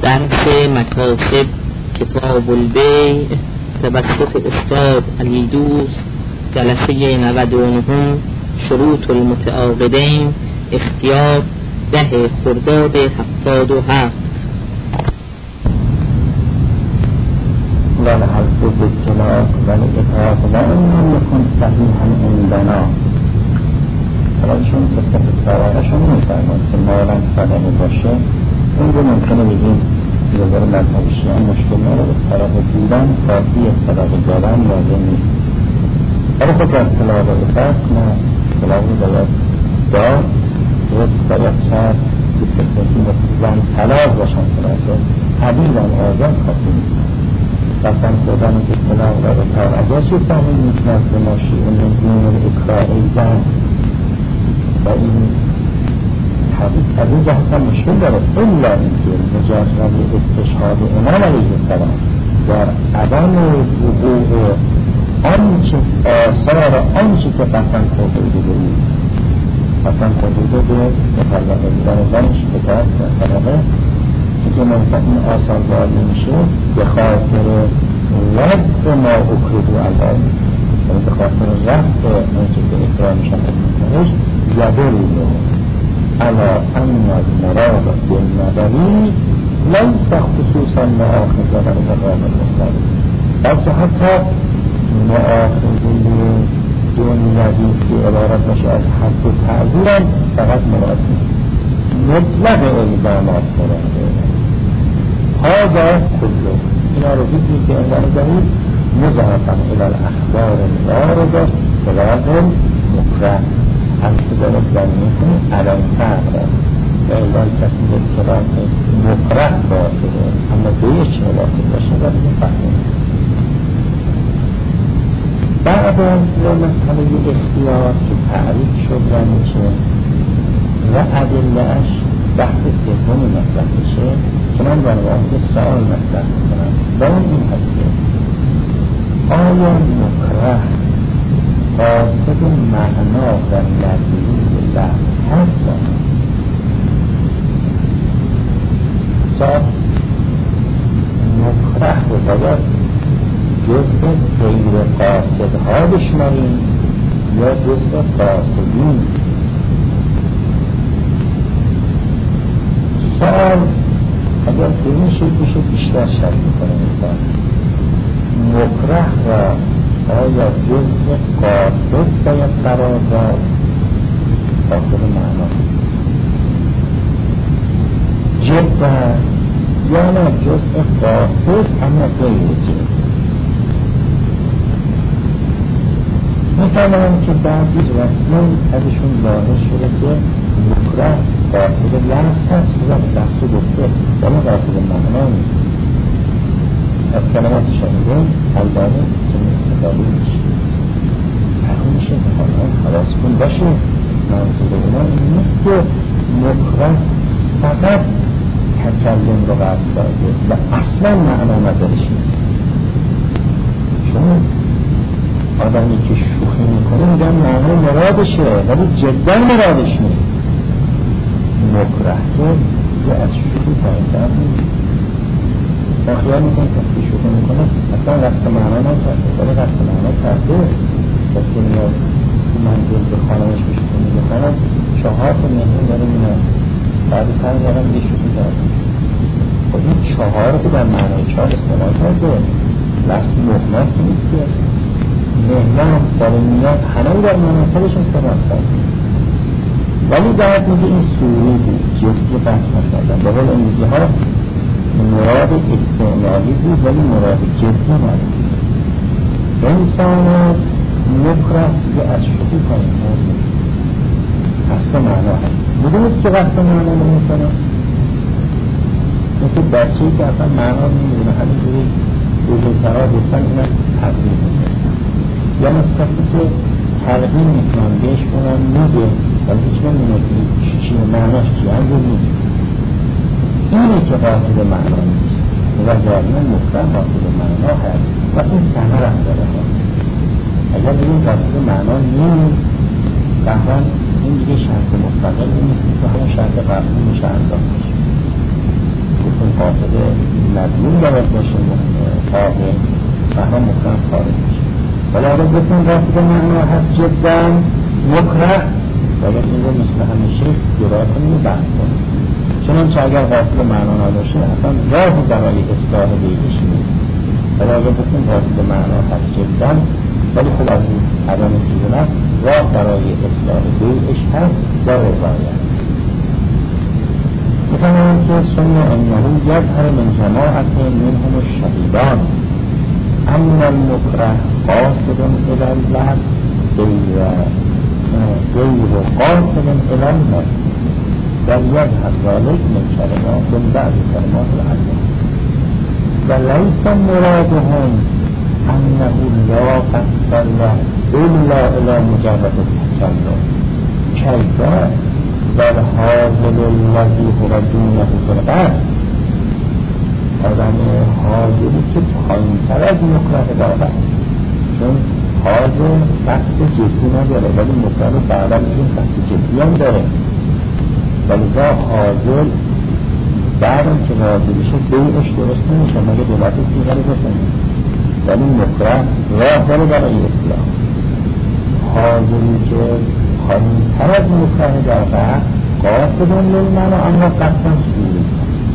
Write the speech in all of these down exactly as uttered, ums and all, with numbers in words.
درس مکاسب کتاب البیع توسط استاد علی دوست، جلسه نود و نه، شروط المتعاقدین، اختیار ده خرداد هفتاد و هفت. والحلف بالطلاق والإطلاق لم يكن صحيحا عندنا. حالا چون قصه سوارشون میفرماد که مالا صدقه باشه، اون رو ممکنه بگیم نظر مذهب شیعه مشکل نداره، صدقه بودن کافی صدقه دادن لازم نیست. ولی خب در طلاق و فسخ نه، طلاق رو باید داد، درست باید کرد که فکرسی زن طلاق باشن، طلاق طبیعا آزاد کافی نیست. قسم خودم که طلاق را به طلاق اگر چه سامن نیست نزد ما شیعه نزدین اکراه زن و این حدیث از این جهت هم مشکل داره، الا اینکه مجرد استشهاد امام علیه السلام در عدم وقوع آنچه آثار آنچه که قسم خورده بود قسم خورده به مطلقه بودن زنش به طرف مطلقه که منطقه این آثار باید نمیشه به خاطر رفت ما اکردو الان، به خاطر رفت آنچه که اکراه میشن از یده رو علا ان المراد بالنظری لیس خصوصا مؤاخذه در مقام المختلف، بلکه حتی مؤاخذه دنیوی که عبارت میشه از حد و تعذیر هم فقط مراد نیست، مطلق الزامات مراده هذا کله. اینا رو دیدی که عنوان دارید مضافا الی الاخبار الوارده طلاق مکره هم که دارد زمینه کنید الان فرق و اعلان کسی به طلاق مکره باطله، اما دویش چه باطل باشه باید این فهمید. بعد از مسئله اختیار که تعریف شد و میشه و ادله‌اش بحث سوم مطرح میشه که من در واقع سوال مطرح میکنم و اون این هسته: آیا مکره قاصد معنا و نظری لفظ هست؟ سوال مکره رو باید جزء غیر قاصدها بشماریم یا جزء قاصدین؟ سوال اگر به این شکل بشه بیشتر شرط میکنه انسان مکره را آیا جزء قاصد باید قرار داد، قاصد معنا جدا، یا نه جزء قاصد اما غیر جد؟ میفهمم که بعضی رسمان ازشون ظاهر شده که مکره قاصد لفظ هست، بودم لفظ گفته ولی قاصد معنا نیست. از کلمات شنیدون البانه که استفاده میشه فرون میشه میخوانم خلاص کن باشه. منظور اونا این نیست که مکره فقط تکلم رو قصد داده و اصلا معنا ندارش نیست. چون آدمی که شوخی میکنه میگن معنا مرادشه ولی جدا مرادش نیست. مکره که یه از شوخی پایین‌تر نیست. ما خیال میکنم کسی شوخی میکنه اصلا رفت معنا نکرده ولی رفت معنا کرده. کسی میاد من دل به خانمش بشوخی میگه خانم چهار تا مهمون داره میاد بعد پنج دارم یه شوخی کرده. خب این چهار که در معنای چهار استعمال کرده لفظ مهمت نیست که مهمت داره میاد همه در مناسبش استعمال کرده ولی باید میگه این سوری بود جزی بحث نکردن به حال امروزی ها مراد استعمالی بود ولی مراد جزی نبود. انسان مکره یه از شوخی کنیم قصد معنا هست. میدونید که قصد معنا نمیکنه مثل بچه‌ای که اصلا معنا نمیدونه همینجوری بزرگترها گفتن اینم تقدیم میکنه یا مثل کسی که تلقین میکنن بهش کنن میگه ولی هیچ نمیدونه که چیه معناش چیه هم رو میگه اینه که قاصد معنا نیست و ظاهراً مکره قاصد معنا هست و این ثمر هم داره. اگر بگیم قاصد معنا نیست قهران این دیگه شرط مستقل نیست که همون شرط قبلی میشه انجام میشه. گفتون قاصد مدلول باید باشه قاهر فهم مکرم خارج میشه. ولی اگر بسیم قاصد معنا هست جدا مکره باید این رو مثل همیشه جدا کنیم و بحث کنیم. چنانچه اگر قاصد معنا نداشته اصلا راه برای اصلاح بیش نیست. ولی اگر بسیم قاصد معنا هست جدا ولی خب از این عدم سیدن است راه برای اصلاح بیش هست و روایت میتونم که سنو انهو یظهر من جماعت منهم الشهیدان اما المکره قاصد الى اللحظ غیر قاصد الى الموت بل یظهر ذلك من کلمات من بعد کلمات العلم ولیس مرادهم انه لا قصد له الا الى مجرد التكلم کیف در حاضر الذی هو دونه فی القصد آدم حاضری که پایین‌تر از مکره دارد چون حاضر قصد جدی نداره ولی مکره بعدا این قصد جدی هم داره ولی حاضر بعدم که راضی بشه بیعش درست نمیشه مگه دولت سیغلی بسنید ولی مکره راه داره برای اصلاح حاضری که پایین‌تر از مکره دارد قاصدون للمعنی اما قصدن سوری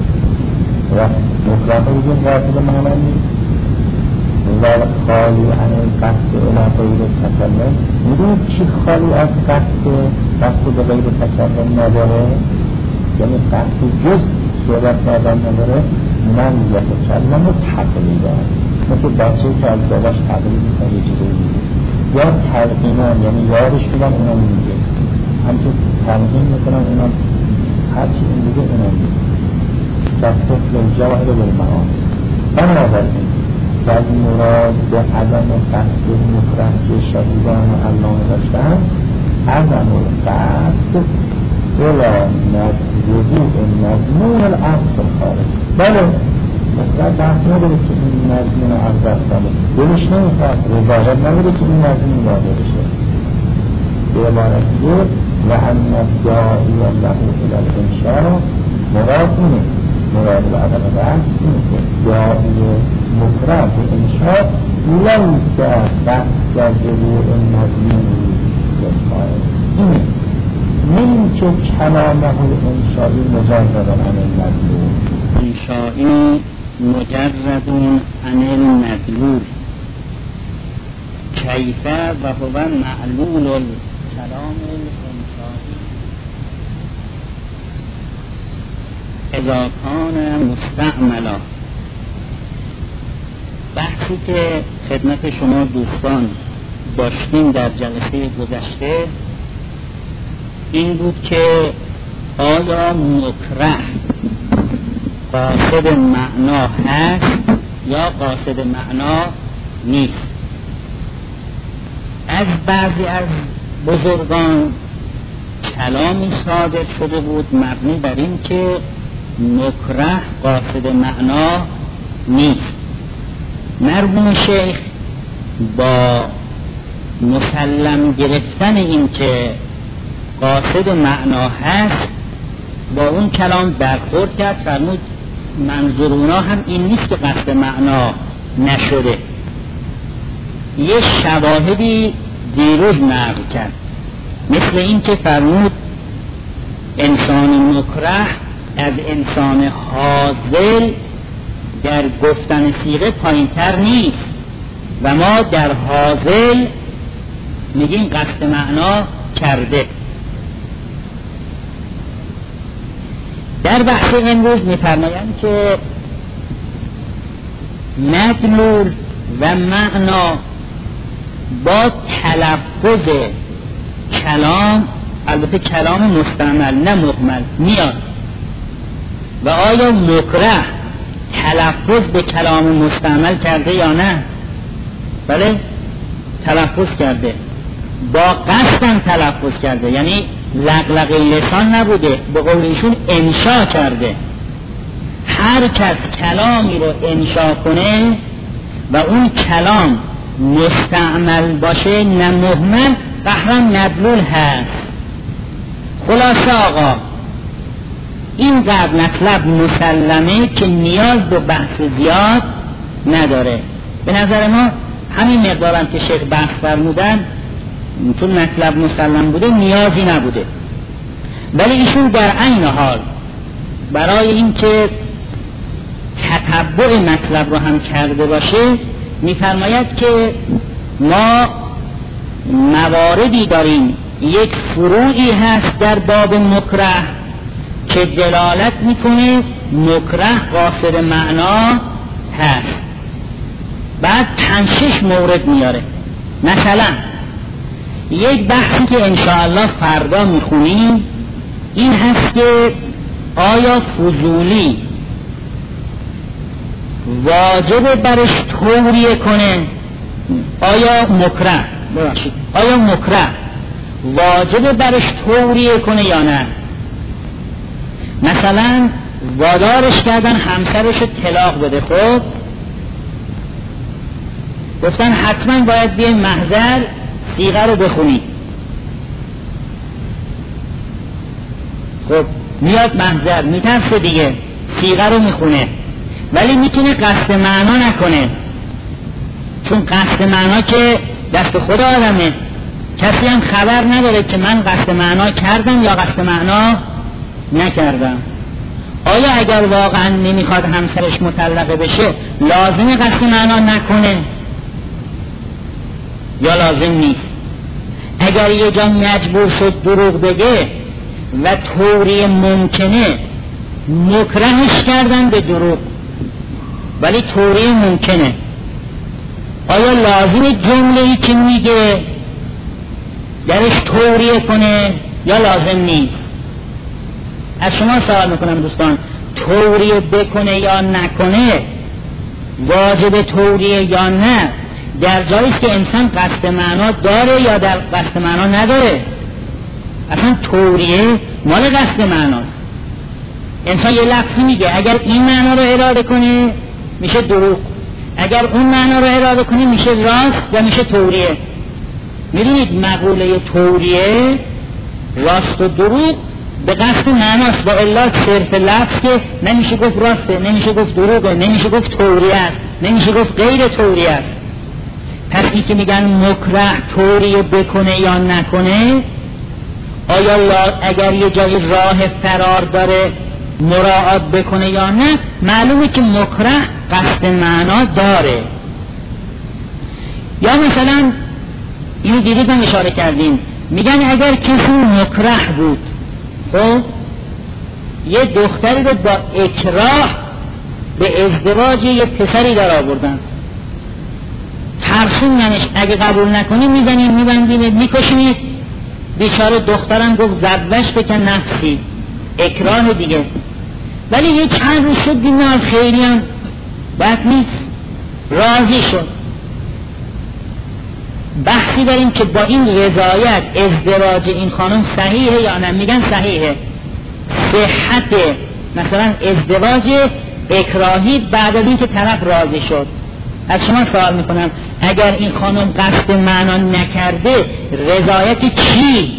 و مکره بودیم قاصد معنی نیست ولی خالی عن قصد الى غیر تکلم میدونید چی خالی از قصد قصد به غیر تکلم نداره یعنی قصد جز صحبت کردن نداره من یا تکلم و تقلیل داره مثل بچه که از باباش تقلیل میکنه یه چیزی میگه یا تلقینان یعنی یادش میدن اونم میگه همچون تلقین میکنن اونم هرچی این میگه اونم میگه دستف للجواهر بالمعان بنابراین و مراد به عدم قصد مکره که شهیدان و علامه داشتن عدم قصد ولا وجود مضمون الاصل خارج بله مکره بحث نداره که این مضمون از دست داره دلش نمیخواد روایت نداره که این مضمون واضح بشه به عبارت دیگه و ان الداعی له الی الانشاء مراد اینه مراد به عدم قصد اینه که داعی مکره به انشاء لیس قصد ظهور مضمون للخارج اینه من که کلامه الانشایی مجرد عن المدلول انشایی مجرد عن المدلول کیفه و هو معلول الکلام الانشایی اذا کان مستعملا بحثی که خدمت شما دوستان داشتیم در جلسه گذشته این بود که آیا مکره قاصد معنا هست یا قاصد معنا نیست. از بعضی از بزرگان کلامی صادر شده بود مبنی بر این که مکره قاصد معنا نیست. مرحوم شیخ با مسلم گرفتن این که قاصد معنا هست با اون کلام برخورد کرد، فرمود منظور اونا هم این نیست که قصد معنا نشده. یه شواهدی دیروز نقل کرد، مثل این که فرمود انسان مکره از انسان حاضر در گفتن صیغه پایین‌تر نیست و ما در حاضر میگیم قصد معنا کرده. در بحث امروز می‌فرمایند که مدلول و معنا با تلفظ کلام، البته کلام مستعمل نه مهمل، میاد. و آیا مکره تلفظ به کلام مستعمل کرده یا نه؟ بله تلفظ کرده، با قصدم تلفظ کرده، یعنی لغلغه لسان نبوده، به قول ایشون انشا کرده. هر کس کلامی رو انشا کنه و اون کلام مستعمل باشه نه مهمل، قهرم مدلول هست. خلاصه آقا اینقدر مطلب مسلمه که نیاز به بحث زیاد نداره. به نظر ما همین مقدارم که شیخ بحث فرمودن چون مطلب مسلم بوده نیازی نبوده، ولی ایشون در عین حال برای اینکه تتبع مطلب رو هم کرده باشه میفرماید که ما مواردی داریم، یک فروعی هست در باب مکره که دلالت میکنه مکره قاصد معنا هست، بعد پنج شش مورد میاره. مثلا یک بحثی که انشاءالله فردا میخونیم این هست که آیا فضولی واجب برش توریه کنه، آیا مکره ببخشید آیا مکره واجب برش توریه کنه یا نه. مثلا وادارش کردن همسرش طلاق بده، خب گفتن حتما باید بیای محضر صیغه رو بخونی. خب میاد محضر میترسه دیگه، صیغه رو میخونه، ولی میتونه قصد معنا نکنه، چون قصد معنا که دست خود آدمه، کسی هم خبر نداره که من قصد معنا کردم یا قصد معنا نکردم. آیا اگر واقعا نمیخواد همسرش مطلقه بشه لازم قصد معنا نکنه یا لازم نیست؟ اگر یه جا مجبور شد دروغ بگه و طوری ممکنه مکرهش کردن به دروغ ولی طوری ممکنه، آیا لازم جمله‌ای که میگه درش توریه کنه یا لازم نیست؟ از شما سوال میکنم دوستان، توریه بکنه یا نکنه، واجب توریه یا نه، در جاییست که انسان قصد معنا داره یا در قصد معنا نداره. اصلا توریه مال قصد معناست. انسان یه لفظی میگه اگر این معنا رو اراده کنه میشه دروغ، اگر اون معنا رو اراده کنه میشه راست و میشه توریه. میدونید مقوله توریه راست و دروغ به قصد معناست، با الا صرف لفظ که نمیشه گفت راسته، نمیشه گفت دروغه، نمیشه گفت توریه است، نمیشه گفت غیر توریه است. پس این که میگن مکره توریه بکنه یا نکنه، آیا اگر یه جای راه فرار داره مراعات بکنه یا نه، معلومه که مکره قصد معنا داره. یا مثلا اینو دیدید من اشاره کردیم، میگن اگر کسی مکره بود، خب یه دختری رو با اکراه به ازدواج یه پسری در آوردن، ترسوندنش، اگه قبول نکنی میزنید میبندید میکشید، بیچاره دخترم گفت زبش بکن نفسی، اکراه دیگه. ولی یه چند روز شد دیدن خیلی هم بد نیست، راضی شد. بحثی داریم که با این رضایت ازدواج این خانم صحیحه یا نه؟ میگن صحیحه. صحت مثلا ازدواج اکراهی بعد از این که طرف راضی شد. از شما سوال میکنم اگر این خانم قصد معنا نکرده رضایت چی؟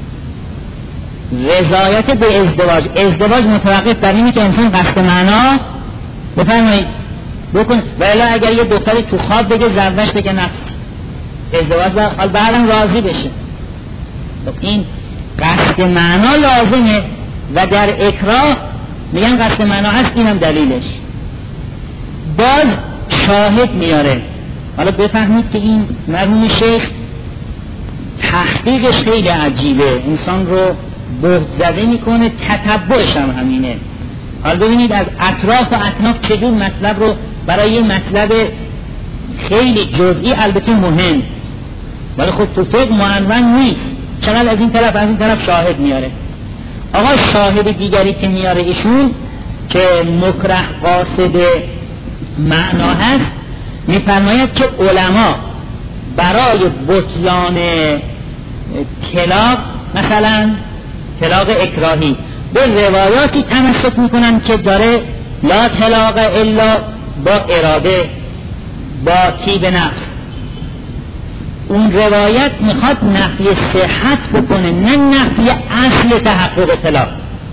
رضایت به ازدواج. ازدواج متوقف بر اینه که انسان قصد معنا بفرمایید بکن، و الا اگر یه دختری تو خواب بگه زوجش بگه نفس، ازدواج بعد بعدم راضی بشه. این قصد معنا لازمه و در اکراه میگن قصد معنا هست، اینم دلیلش. باز شاهد میاره. حالا بفهمید که این مرحوم شیخ تحقیقش خیلی عجیبه، انسان رو بهت زده میکنه، تتبعش هم همینه. حالا ببینید از اطراف و اطناف چجور مطلب رو برای یه مطلب خیلی جزئی البته مهم ولی خب تو فقه معنون نیست، چقدر از این طرف از این طرف شاهد میاره. آقا شاهد دیگری که میاره ایشون که مکره قاصد معنا هست، میفرماید که علما برای بطلان طلاق، مثلا طلاق اکراهی، به روایاتی تمسک میکنن که داره لا طلاق الا با اراده، با طیب نفس. اون روایت میخواد نفی صحت بکنه، نه نفی اصل تحقق طلاق.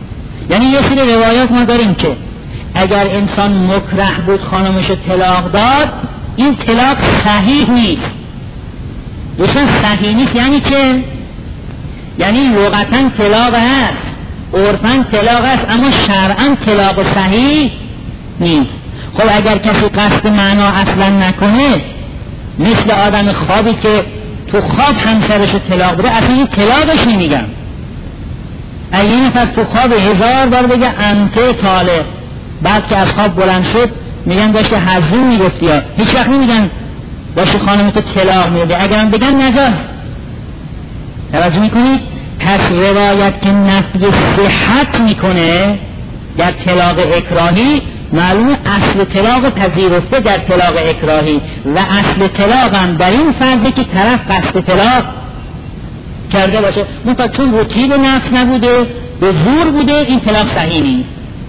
یعنی یه سری روایات ما داریم که اگر انسان مکره بود خانمش طلاق داد، این طلاق صحیح نیست. دوستان صحیح نیست یعنی چه؟ یعنی لغتاً طلاق هست، عرفاً طلاق هست، اما شرعاً طلاق صحیح نیست. خب اگر کسی قصد معنا اصلا نکنه، مثل آدم خوابی که تو خواب همسرش طلاق بده، اصلا این طلاقش نمیگم. اگه این نفر تو خواب هزار بار بگه انته طالق، بعد که از خواب بلند شد میگن داشته حضور میگفتی ها، هیچ وقت نمیگن داشته خانمتو طلاق میده. اگرم بگن نجاست. توجه میکنید؟ پس روایت که نفی صحت میکنه در طلاق اکراهی، معلومه اصل طلاق پذیرفته در طلاق اکراهی و اصل طلاق هم در این فرضه که طرف قصد طلاق کرده باشه، منتها چون وکیل نفس نبوده، به زور بوده، این طلاق صحیح نیست.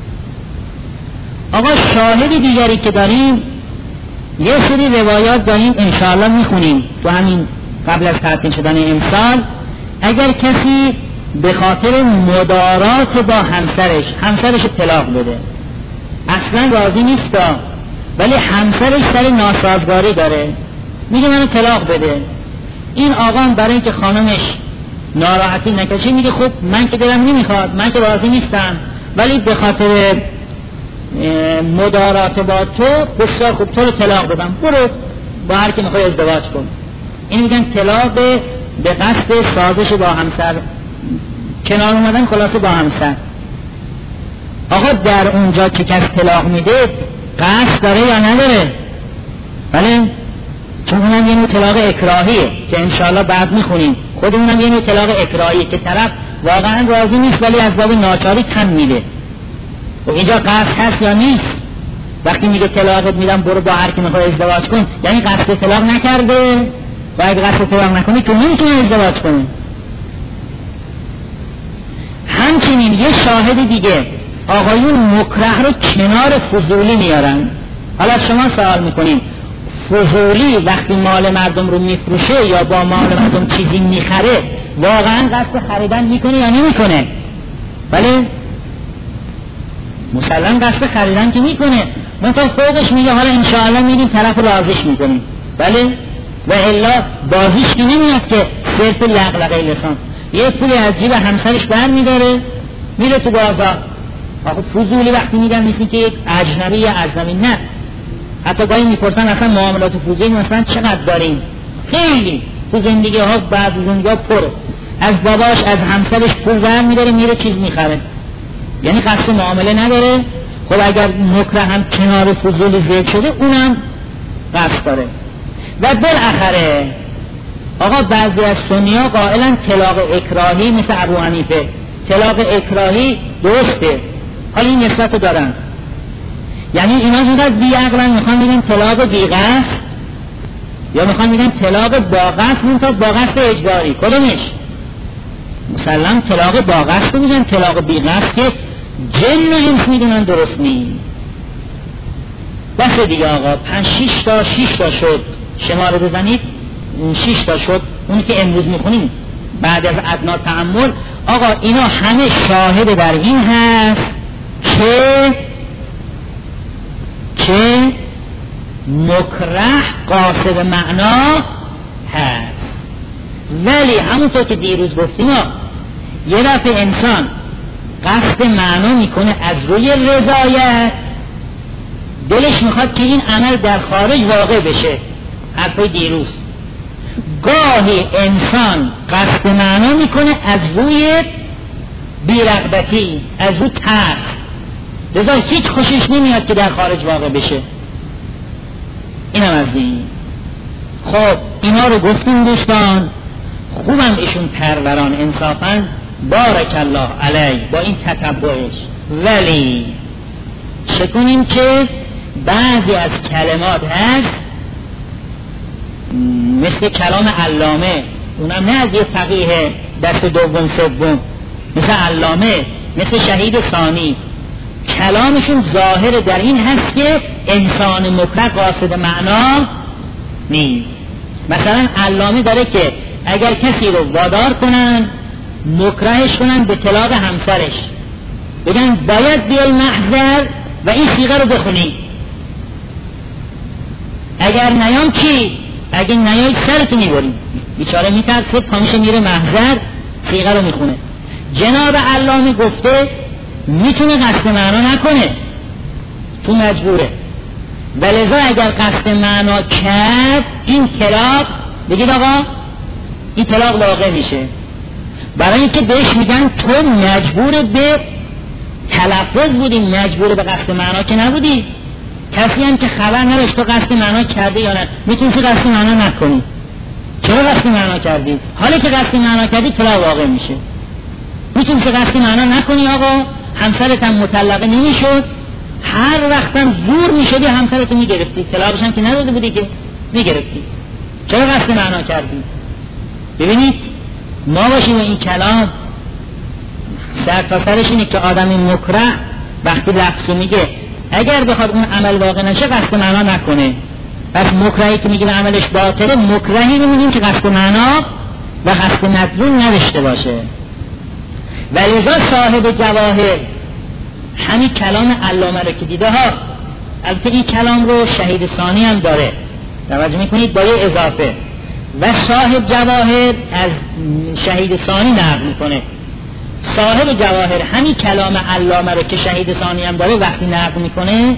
آقا شاهد دیگری که داریم، یه سری روایات داریم انشاءالله میخونیم تو همین قبل از تعطیل شدن امسال. اگر کسی به خاطر مدارات با همسرش همسرش طلاق بده، اصلا راضی نیست ولی همسرش سر ناسازگاری داره، میگه منو طلاق بده، این آقا برای اینکه خانمش ناراحتی نکشه میگه خب من که دلم نمیخواد، من که راضی نیستم، ولی به خاطر مدارات با تو بسیار خوب تو رو طلاق بدم، برو با هر کی میخوای ازدواج کن. این میگن طلاق به قصد سازش با همسر، کنار اومدن خلاصه با همسر. آقا در اونجا که کس طلاق میده قصد داره یا نداره؟ بله، چون اونم یه نوع طلاق اکراهیه که انشاءالله بعد میخونیم. خودمونم یه نوع طلاق اکراهیه که طرف واقعا راضی نیست ولی از باب ناچاری تن میده. و اینجا قصد هست یا نیست؟ وقتی میگه طلاقت میدم برو با هر کی میخوای ازدواج کن، یعنی قصد طلاق نکرده. و اگه قصد طلاق نکنی تو نمیتونی ازدواج کنی. همچنین یه شاهد دیگه، آقایون مکره رو کنار فضولی میارن. حالا شما سوال میکنین فضولی وقتی مال مردم رو میفروشه یا با مال مردم چیزی میخره واقعا قصد خریدن میکنه یا نمیکنه؟ بله، مسلم قصد خریدن که میکنه، منتها فوقش میگه حالا انشاءالله میریم طرف راضیش میکنیم. بله، و الا بازیش که نمیاد که صرف لغلقه لسان. یه پولی از جیب همسرش بر میداره میره تو بازار. آخه فضولی وقتی میگن مثل که یک اجنبی یا اجنبی، نه، حتی گاهی میپرسن اصلا معاملات فضولی مثلا چقدر داریم؟ خیلی تو زندگی ها بعض زندگی ها پره، از باباش از همسرش پول بر میداره میره چیز میخره، یعنی قصد معامله نداره. خب اگر مکره هم کنار فضولی ذکر شده اونم قصد داره. و بالاخره آقا بعضی از سنی‌ها قائلن طلاق اکراهی مثل ابو حنیفه، طلاق اکراهی درسته. حالا این نسبت رو دارن، یعنی اینا زودت بی عقلن، میخوان میگن طلاق بی قصد یا میخوان میگن طلاق با قصد، منتها با قصد اجباری. کدومش؟ مسلم طلاق با قصد میگن، طلاق بی قصد که جن و انس میدونن درست نیست. بس دیگه آقا، پنج شیش تا شیش تا شد، شماره بزنید شیش تا شد، اونی که امروز میخونیم بعد از ادنا تأمل. آقا اینا همه شاهد در این هست که که مکره قاصد معنا هست. ولی همونطور که دیروز گفتیم یه دفعه انسان قصد معنا میکنه از روی رضایت، دلش میخواد که این عمل در خارج واقع بشه، حرفای دیروز. گاهی انسان قصد معنا میکنه از روی بی‌رغبتی، از روی ترس، لذا هیچ خوشش نمیاد که در خارج واقع بشه. اینم از این. خب اینا رو گفتیم دوستان، خوبم ایشون پروران انصافاً بارک الله علیه با این تتبعش. ولی چه کنیم که بعضی از کلمات هست مثل کلام علامه، اونم نه از یه فقیه دست دوم سوم، مثل علامه، مثل شهید ثانی، کلامشون ظاهر در این هست که انسان مکره قاصد معنا نیست. مثلا علامه داره که اگر کسی رو وادار کنن مکرهش کنن به طلاق همسرش، بگن باید بیای محضر و این صیغه رو بخونی، اگر نیام چی؟ اگر نیای سرتو میبریم. بیچاره میترسه پامیشه میره محضر صیغه رو میخونه. جناب علامه گفته میتونه قصد معنا نکنه، تو مجبوره، ولذا اگر قصد معنا کرد این طلاق، بگید آقا این طلاق واقع میشه، برای اینکه بهش میگن تو مجبور به تلفظ بودی، مجبور به قصد معنا که نبودی. کسی هم که خبر نداشت تو قصد معنا کرده یا نه، میتونی قصد معنا نکنی. چرا قصد معنا کردی؟ حالا که قصد معنا کردی طلاق واقع میشه. میتونی قصد معنا نکنی آقا، همسرت هم مطلقه نمیشد، هر وقتم زور میشدی همسرت میگرفتی، طلاقش هم که نداده بودی که میگرفتی. چرا قصد معنا کردی؟ ببینید ما باشیم این کلام سر تا سرش اینه که آدم مکره وقتی لفظو میگه اگر بخواد اون عمل واقع نشه قصد معنا نکنه. پس مکرهی که میگه عملش باطله، مکرهی رو میگیم که قصد معنا و قصد مدلول نداشته باشه. ولذا صاحب جواهر همین کلام علامه رو که دیده ها، البته این کلام رو شهید ثانی هم داره، توجه میکنید با یه اضافه، و صاحب جواهر از شهید ثانی نقل میکنه. صاحب جواهر همین کلام علامه رو که شهید ثانی هم داره وقتی نقل میکنه،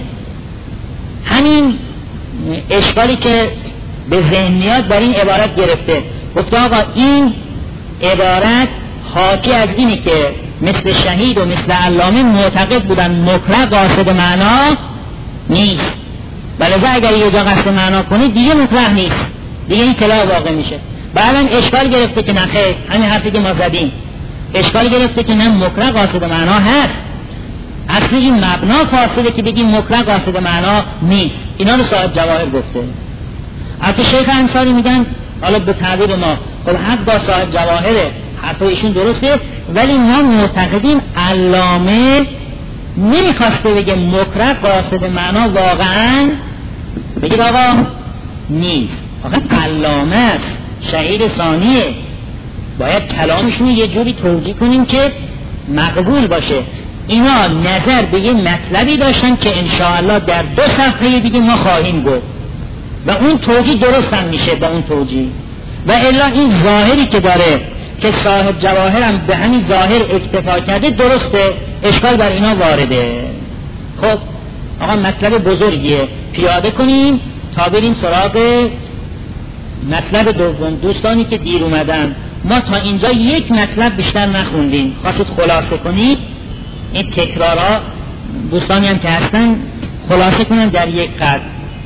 همین اشکالی که به ذهن میاد بر این عبارت گرفته، گفته آقا این عبارت حاکی از اینی که مثل شهید و مثل علامه معتقد بودن مکره قاصد معنا نیست، ولذا اگر یه جا قصد معنا کنی دیگه مکره نیست، دیگه این طلاق واقع میشه. بعدم اشکال گرفته که نه خیر، همین حرفی که ما زدیم، اشکال گرفته که نه مکره قاصد معنا هست، اصلی این مبنا فاصله که بگیم مکره قاصد معنا نیست. اینا رو صاحب جواهر گفته. البته شیخ انصاری میگن حالا به تعبیر ما خب حق با صاحب جواهره، حرف ایشون درسته، ولی ما معتقدیم علامه نمیخواسته بگه مکره قاصد معنا واقعا، بگید آقا نیست، آقا علامه است، شهید ثانیه، باید کلامشون یه جوری توجیه کنیم که مقبول باشه. اینا نظر به یه مطلبی داشتن که انشاءالله در دو صفحه دیگه ما خواهیم گفت و اون توجیه درست هم میشه با اون توجیه، و الا این ظاهری که داره که صاحب جواهر هم به همین ظاهر اکتفا کرده درسته، اشکال بر اینا وارده. خب آقا مطلب بزرگیه، پیاده کنیم تا بریم سراغ مطلب دوم. دوستانی که دیر اومدن، ما تا اینجا یک مطلب بیشتر نخوندیم، خواستید خلاصه کنید این تکرارا، دوستانی هم که هستن خلاصه کنن در یک خط.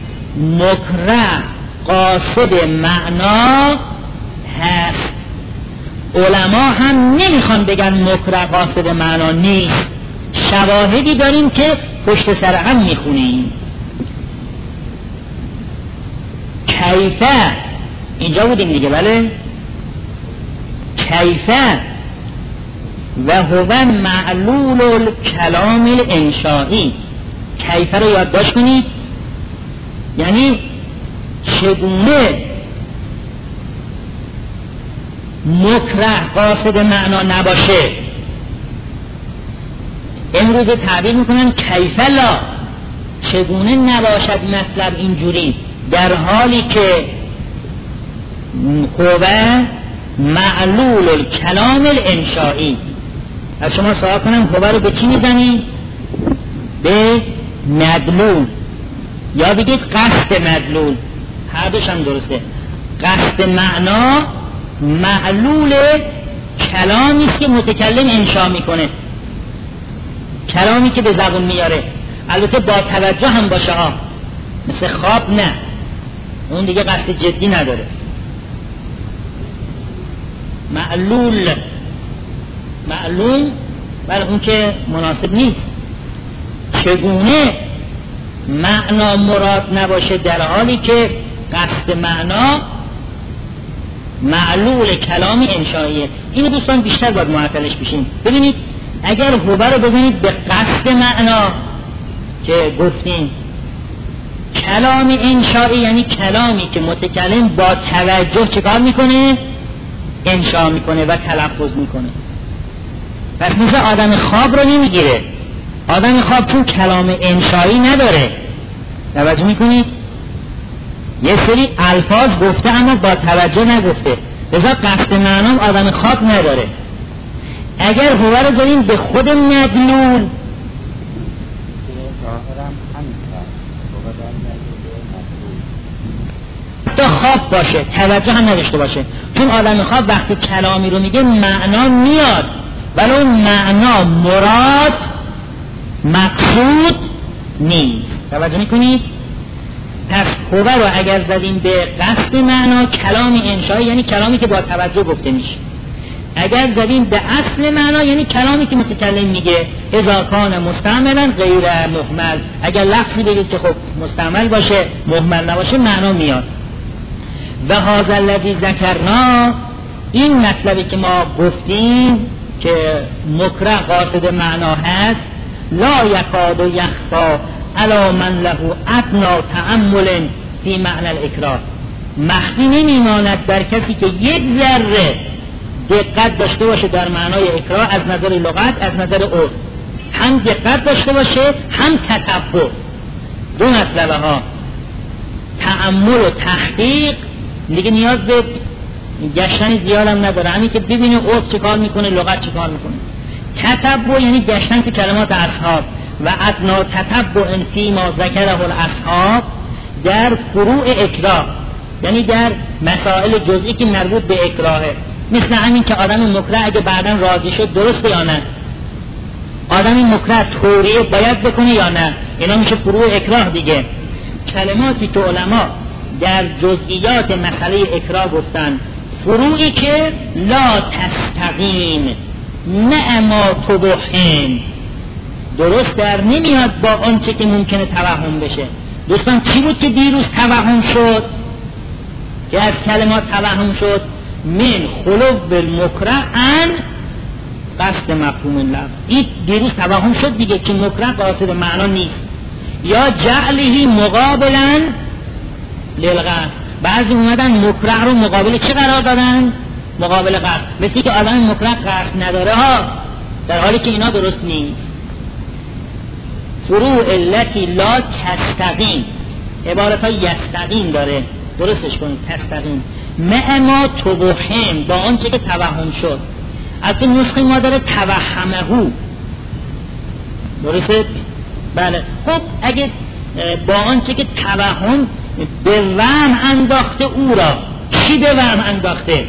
مکره قاصد معنا هست، علما هم نمیخوان بگن مکره قاصد معنا نیست، شواهدی داریم که پشت سر هم میخونیم. کیفه اینجا بودیم دیگه، بله، کیفه و هو معلول الکلام الانشائی. کیفه رو یادداشت کنید، یعنی چگونه مکره قاصد معنا نباشه. امروز تعبیر میکنن کیفه لا، چگونه نباشد مطلب اینجوری، در حالی که هو معلول الکلام الانشائی. از شما سوال کنم هو رو به چی میزنی؟ به مدلول، یا بگید قصد مدلول، هر دوش هم درسته. قصد معنا معلول کلامی است که متکلم انشا میکنه، کلامی که به زبون میاره، البته با توجه هم باشه ها، مثل خواب نه، اون دیگه قصد جدی نداره. معلول معلول برای اون که مناسب نیست. چگونه معنا مراد نباشه در حالی که قصد معنا معلول کلامی انشائیه. اینو دوستان بیشتر باید معطلش بشیم. ببینید اگر هو رو بزنید به قصد معنا که گفتیم کلامی انشائی، یعنی کلامی که متکلم با توجه چکار میکنه؟ انشا میکنه و تلفظ میکنه. پس مثل آدم خواب رو نمیگیره، آدم خواب چون کلام انشایی نداره، توجه میکنید؟ یه سری الفاظ گفته اما با توجه نگفته، لذا قصد معنام آدم خواب نداره. اگر هو رو داریم به خود مدلول تا خواب باشه توجه هم نداشته باشه، چون آدم خواب وقتی کلامی رو میگه معنا میاد ولی اون معنا مراد مقصود نیست. توجه میکنید؟ پس هو رو اگر زدیم به قصد معنا کلام انشایی یعنی کلامی که با توجه گفته میشه، اگر زدیم به اصل معنا یعنی کلامی که متکلم میگه اذا کان مستعملا غیر محمل، اگر لفظی بگید که خب مستعمل باشه محمل نباشه معنا میاد. و هذا الذی ذکرنا، این مطلبی که ما گفتیم که مکره قاصد معنا هست، لا یکاد یخفا علی من له ادنی تأمل فی معنی الاکراه، مخفی نمیماند در کسی که یک ذره دقت داشته باشه در معنای اکراه از نظر لغت از نظر عرف، هم دقت داشته باشه هم تتبع. دو مطلبه ها، تأمل و تحقیق دیگه نیاز به گشتن زیاد هم نداره، همین که ببینه عرف چه کار میکنه لغت چه کار میکنه. تتبع یعنی گشتن که کلمات اصحاب و ادنا تتبع فی ما ذکره الاصحاب در فروع اکراه، یعنی در مسائل جزئی که مربوط به اکراهه، مثل همین که آدم مکره اگه بعداً راضی شد درسته یا نه، آدم مکره توریه باید بکنه یا نه، اینا میشه فروع اکراه دیگه. کلماتی که علما در جزئیات مسئله اکراه گفتن، فروعی که لا تستقیم نه ما تبحین، درست در نمیاد با آنچه که ممکنه توهم بشه. دوستان چی بود که دیروز توهم شد؟ که از کلمات توهم شد من خلو بالمکره ان قصد مفهوم اللفظ، این دیروز توهم شد دیگه که مکره قاصد معنا نیست، یا جعله مقابلا للقصد. بعضی اومدن مکره رو مقابل چه قرار دادن؟ مقابل قصد، مثل که آدم مکره قصد نداره ها، در حالی که اینا درست نیست. فروع التي لا تستقیم، عبارت ها یستقیم داره، درستش کنید تستقیم، معما توهم با آنچه که توهم شد. از این نسخه ما داره توهمهو، درسته؟ بله. خب اگه با آنچه که توهم به وهم انداخته او را، چی به وهم انداخته؟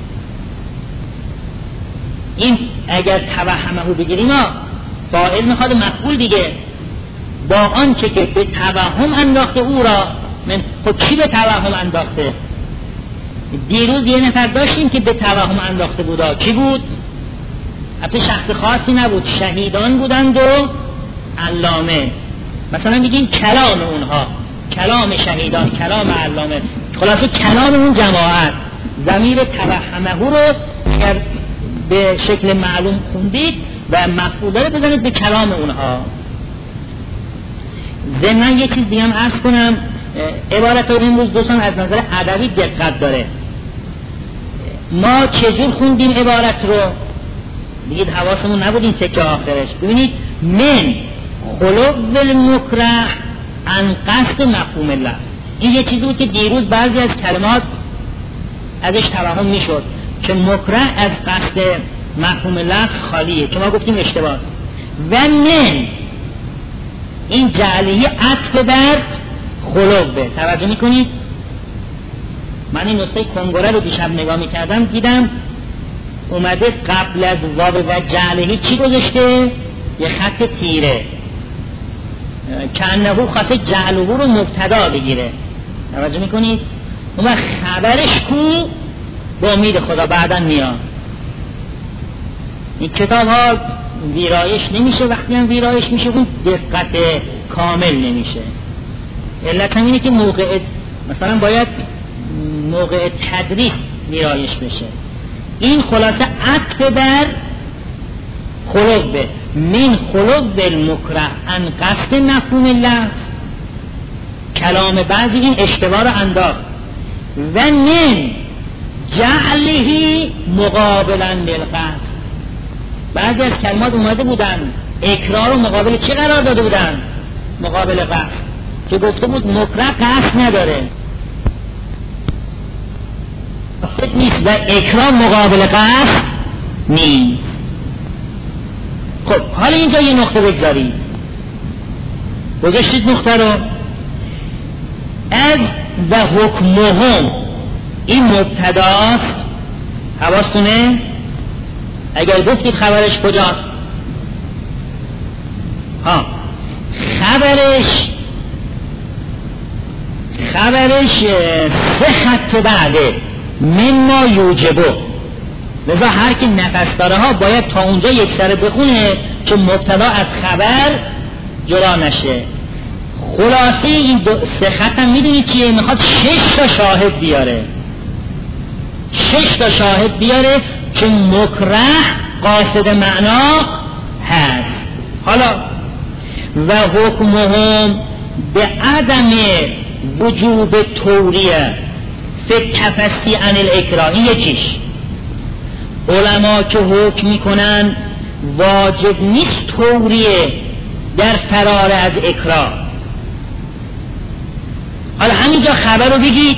این اگر توهمهو بگیریم ها فاعل میخواد مفعول دیگه، با آنچه که به توهم انداخته او را، من خب چی به توهم انداخته؟ دیروز یه نفر داشتیم که به توهم انداخته بودا، کی بود؟ البته شخص خاصی نبود، شهیدان بودند و علامه، مثلا بگیم کلام اونها، کلام شهیدان، کلام علامه، خلاصه کلام اون جماعت. ضمیر توهمه رو اگر به شکل معلوم خوندید و مفعول رو بزنید به کلام اونها. ضمن یه چیز دیگه هم عرض کنم، عبارت رو امروز دوستان از نظر ادبی دقت داره. ما چجور خوندیم عبارت رو؟ دیگه حواسمون نبود این تکه آخرش. ببینید من خلو المکره عن قصد مفهوم اللفظ، این یه چیزی بود که دیروز بعضی از کلمات ازش توهم میشد که مکره از قصد مفهوم لفظ خالیه، که ما گفتیم اشتباه. و من این جعلیه عطف بر خلوه، توجه میکنید؟ من این نسخه کنگره رو دیشب نگاه میکردم دیدم اومده قبل از واو و جعلیه چی گذاشته؟ یه خط تیره، کانه خواسته جعله رو مبتدا بگیره، توجه میکنید؟ اون خبرش کو با امید خدا بعداً میاد. این کتاب ها ویرایش نمیشه، وقتی هم ویرایش میشه اون دقت کامل نمیشه. علت هم اینه که موقع مثلا باید موقع تدریس ویرایش بشه. این خلاصه عطف بر خلوه، من خلوه المکره ان قصد مفهوم اللفظ، کلام بعضی این اشتباه رو انداخت. و من جعله مقابلا للقصد، بعضی از کلمات اومده بودن اکراه رو مقابل چی قرار داده بودن؟ مقابل قصد، که گفته بود مکره قصد نداره، قصد نیست و اکراه مقابل قصد نیست. خب حالا اینجا یه نقطه بگذارید، گذاشتید نقطه رو. از و حکمهم این مبتداست، حواستونه اگر گفتید خبرش کجاست؟ ها خبرش خبرش سه خط بعده مما یوجبه، لذا هر کی نفس داره ها باید تا اونجا یک سره بخونه که مبتدا از خبر جدا نشه. خلاصه این دو سه خط هم میدونید چیه؟ میخواد شش تا شاهد بیاره، شش تا شاهد بیاره که مکره قاصد معنا هست. حالا و حکمهم به عدم وجوب توریه فی تفسی عن الاکراه، یکیش علما که حکم میکنن واجب نیست توریه در فرار از اکراه. حالا همینجا خبر رو بگید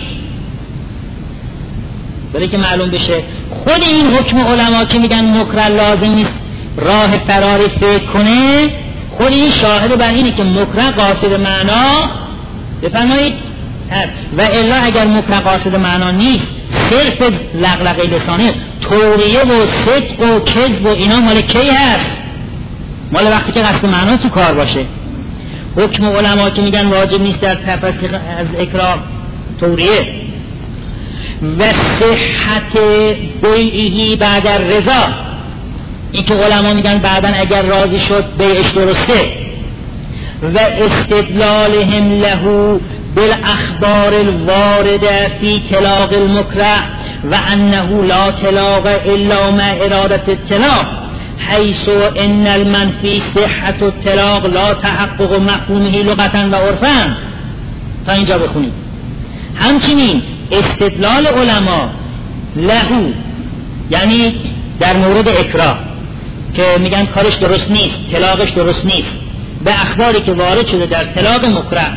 برای که معلوم بشه. خود این حکم علما که میگن مکره لازم نیست راه فراری فکر کنه، خود این شاهد بر اینه که مکره قاصد معنا بفرمایید هست. و الا اگر مکره قاصد معنا نیست، صرف لغلقه لسانه، توریه و صدق و کذب و اینا مال کی هست؟ مال وقتی که قصد معنا تو کار باشه. حکم علما که میگن واجب نیست در تفسیق از اکراه توریه و صحت بیعی بعد الرضا، این که علما میگن بعدن اگر راضی شد بیعش درسته، و استدلالهم له بالاخبار الوارده فی طلاق المکره و انه لا طلاق الا مع اراده الطلاق حیث ان المنفی صحت الطلاق لا تحقق مفهومه لغتا و عرفا. تا اینجا بخونید. همچنین استدلال علما لهو یعنی در مورد اکراه که میگن کارش درست نیست، طلاقش درست نیست، به اخباری که وارد شده در طلاق مکره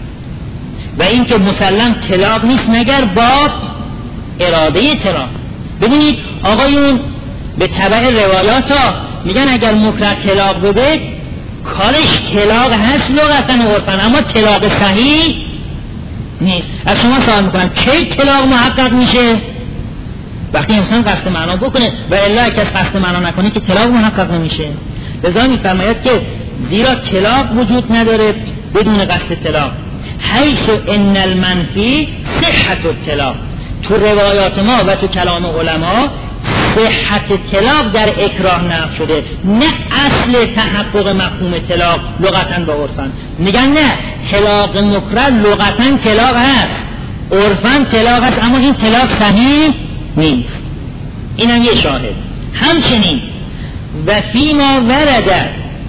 و این که مسلم طلاق نیست مگر با اراده طلاق. ببینید آقایون به تبع روایات ها میگن اگر مکره طلاق بده کارش طلاق هست لغتا و عرفا، اما طلاق صحیح نیست. از شما سوال میکنم کی طلاق محقق میشه؟ وقتی انسان قصد معنا بکنه، و الا کس قصد معنا نکنه که طلاق محقق نمیشه. لذا میفرماید که زیرا طلاق وجود نداره بدون قصد طلاق، حیث ان المنفی صحت الطلاق. تو روایات ما و تو کلام علما صحت طلاق در اکراه نقل شده، نه اصل تحقق مفهوم طلاق لغتا و عرفا. میگن نه طلاق مکره لغتا طلاق هست، عرفا طلاق هست، اما این طلاق صحیح نیست. اینم یه شاهد. همچنین و فیما ورده،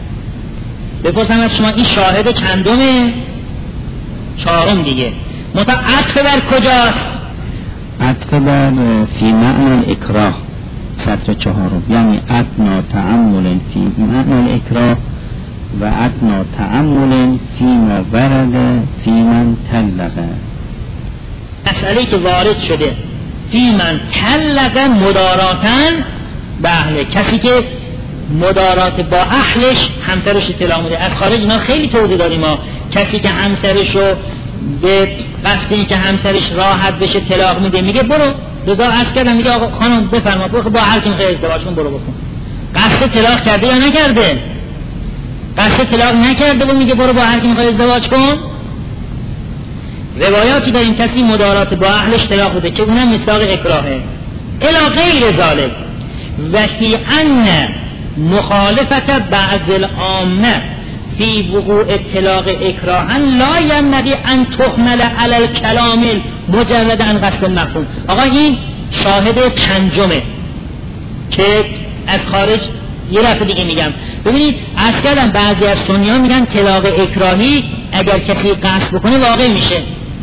بپرسم از شما این شاهد چندمه؟ چهارم دیگه. متا عطف بر کجاست؟ عطف بر فی معنی اکراه سطر چهارم، یعنی ادنا تأمل فی معنی اکراه و ادنا تأمل فی ما ورد فی من طلقه. مسئله که وارد شده فی من طلقه مداراتن به اهله، کسی که مدارات با اهلش همسرش اطلاع میده. از خارج اینا خیلی توضیح دادیم ما. کسی که همسرشو به قصد این که همسرش راحت بشه طلاق میده، میگه برو رضا عرض کردم، میگه آقا خانم بفرما برو با هر کی میخوای ازدواج کن برو بکن. قصد طلاق کرده یا نکرده؟ قصد طلاق نکرده و میگه برو با هر کی میخوای ازدواج کن. روایاتی داریم کسی مدارات با اهلش طلاق بده که اونم مصداق اکراهه. الی غیر ذالک و فی ان مخالفت بعض العامه فی وقوع طلاق اکراها لا ینبغی ان تحمل علی الکلام مجرد عن قصد مفهوم. آقا این شاهد پنجمه که از خارج یه دفعه دیگه میگم. ببینید از کردم بعضی از سنیان میگن طلاق اکراهی اگر کسی قصد بکنه واقع میشه،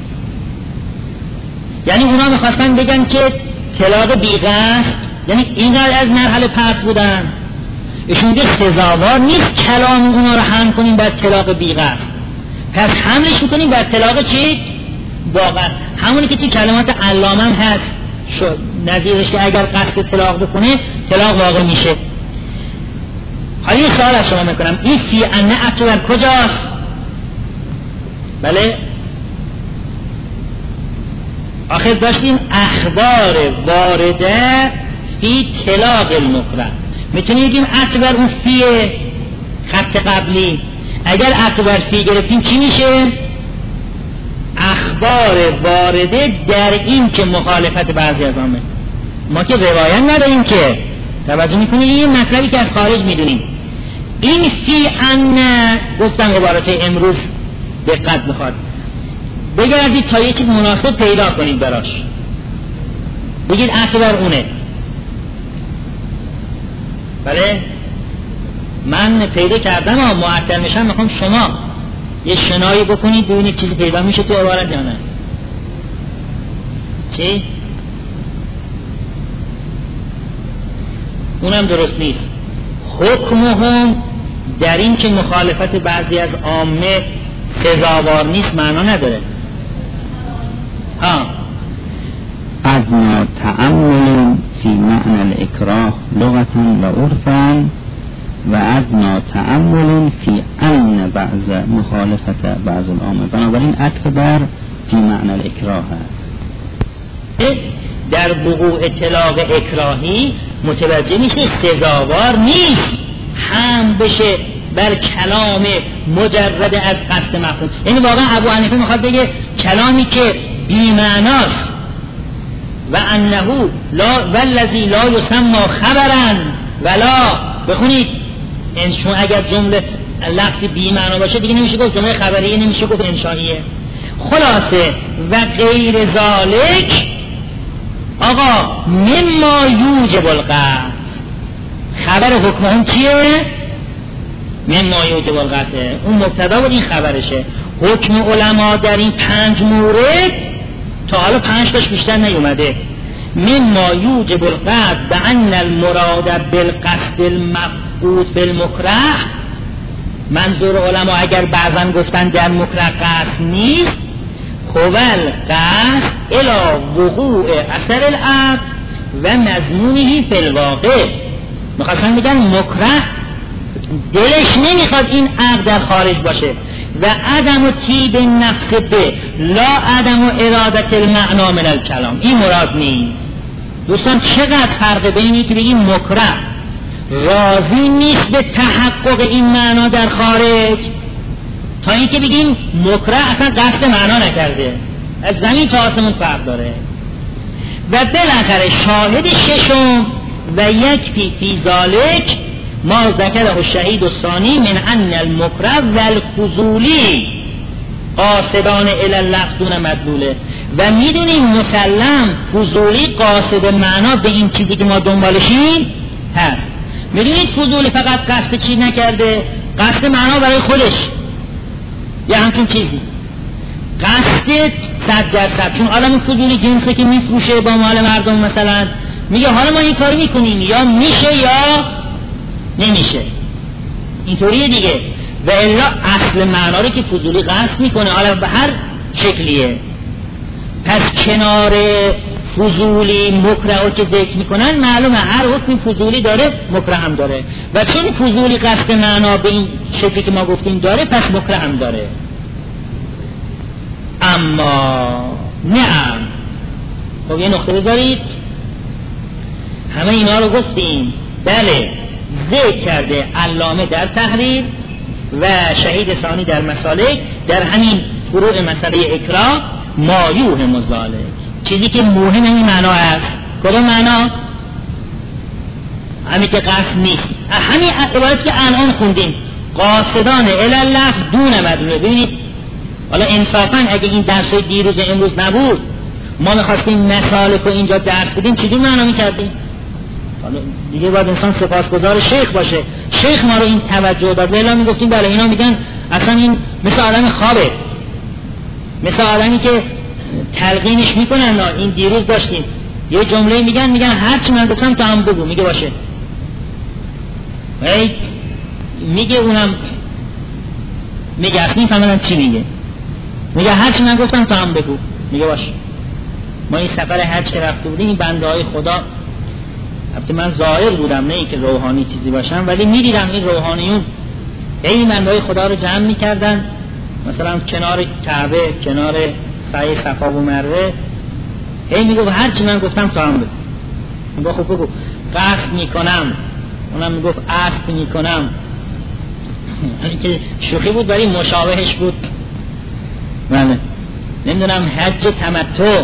یعنی اونا میخواستن بگن که طلاق بی قصد یعنی اینقدر از مرحله پرت بودن ایشون میگه سزاوار نیست کلام اونا رو حمل کنیم بر طلاق بی‌قصد، پس حملش میکنیم بر طلاق چی؟ واقع. همونی که توی کلمات علامه هم هست نظیرش که اگر قصد طلاق بکنه طلاق واقع میشه. حالا یه سوال از شما میکنم، این فی ان اکبر کجاست؟ بله آخر داشتیم اخبار وارده فی طلاق المکره، میتونیم بگیم اکبر اون فیه خط قبلی، اگر اکبر فی گرفتیم چی میشه؟ اخبار وارده در این که مخالفت بعضی از آمه. ما که روایت نداریم که، توجه میکنید این مطلبی که از خارج میدونیم. این فی ان گفتم عبارت امروز دقت میخواد، بگردید تا یه چیز مناسب پیدا کنید براش، بگید اکبر اونه. بله من پیدا کردم و معطل میشم، میخوام شما یه شنایی بکنید ببینید چیزی پیدا میشه تو عبارت یا نه. چی؟ اونم درست نیست. حکمهم در این که مخالفت بعضی از عامه سزاوار نیست معنا نداره. ها ادنا تأمل فی معنی الاکراه لغتا و عرفا و ادنا تأمل فی ان بعض مخالفت بعض العامه، بنابراین اکبر فی معنی الاکراه هست. در وقوع طلاق اکراهی متوجه میشه سزاوار نیست هم بشه بر کلام مجرد از قصد مفهوم. یعنی واقعا ابو حنیفه میخواد بگه کلامی که بی معناست و انه لا والذی لا یسمى خبرا ولا، بخونید انشون اگر جمله لفظی بی معنا باشه دیگه نمیشه گفت جمله خبریه، نمیشه گفت انشائیه. خلاصه و غیر ذالک آقا مما یوجب القطع، خبر حکم هم چیه؟ مما یوجب القطع، اون مبتدا بود این خبرشه. حکم علما در این پنج مورد تا حالا پنج تاش بیشتر نیومده. مما یوجب القطع بان المراد بالقصد المفقود بالمکره، منظور علما اگر بعضا گفتن در مکره قصد نیست، خوال قصد الی وقوع اثر العقد و مضمونه فی الواقع. میخواستن بگن مکره دلش نمیخواد این عقد در خارج باشه و عدم و طیب نفس به لا عدم و ارادت المعنا من الکلام، این مراد نیست. دوستان چقدر فرق بینی که بگیم مکره راضی نیست به تحقق این معنا در خارج تا اینکه بگیم مکره اصلا قصد معنا نکرده. از زمین تا آسمون فرق داره. و بالاخره شاهد ششم و یک فی فی ذالک ما ذکره الشهید الثانی من ان المکره و الفضولی قاصدان الی اللفظ دون مدلوله، و میدونیم مسلم فضولی قاصد معنا به این چیزی که ما دنبالشیم هست. میدونید فضولی فقط قصد چی نکرده، قصد معنا برای خودش یا همچون چیزی، قصد صد درصد. چون آدم فضولی جنسه که میفروشه با مال مردم مثلا، میگه حالا ما این کار میکنیم یا میشه یا نمیشه، اینطوریه دیگه. و الا اصل معنا رو که فضولی قصد میکنه حالا به هر شکلیه. پس کنار فضولی مکره رو که ذکر میکنن معلومه هر حکم فضولی داره مکره هم داره، و چون فضولی قصد معنا به این شکلی که ما گفتیم داره پس مکره هم داره. اما نعم، خب یه نقطه بذارید، همه اینا رو گفتیم. بله ذکر کرده علامه در تحریر و شهید ثانی در مسالک در همین فروع مسئله اکراه مایوه مزالک، چیزی که مهم این معنا است. کدوم معنا؟ همین که قصد نیست، همین عبارتی که الان خوندیم قاصدان الی اللفظ دون مدلوله. ببینید حالا انصافا اگه این درس دیروز امروز نبود ما میخواستیم مسالک رو اینجا درس بدیم چیزی معنا میکردیم؟ دیگه باید انسان سپاسگزار شیخ باشه، شیخ ما رو این توجه داد. ولی میگفتیم بله اینا میگن اصلا این مثل آدم خوابه، مثل آدمی که تلقینش میکنن. این دیروز داشتیم یه جمله میگن میگن هر چی من گفتم تو هم بگو، میگه باشه. ای میگه اونم میگه اصلا میفهمم چی میگه. میگه هر چی من گفتم تو هم بگو. میگه باش. ما این سفر حج که رفته بودیم این بنده های خدا، البته من ظاهر بودم نه اینکه روحانی چیزی باشم، ولی میدیدم این روحانیون این بنده های خدا رو جمع میکردن مثلا کنار کعبه، کنار سعی صفا و مروه. هی میگه هر چی من گفتم تو هم بگو. میگه خب بگو. قصد میکنم. اونم میگفت قصد میکنم. همین که شوخی بود ولی مشابهش بود. من نمیدونم حج تمتع،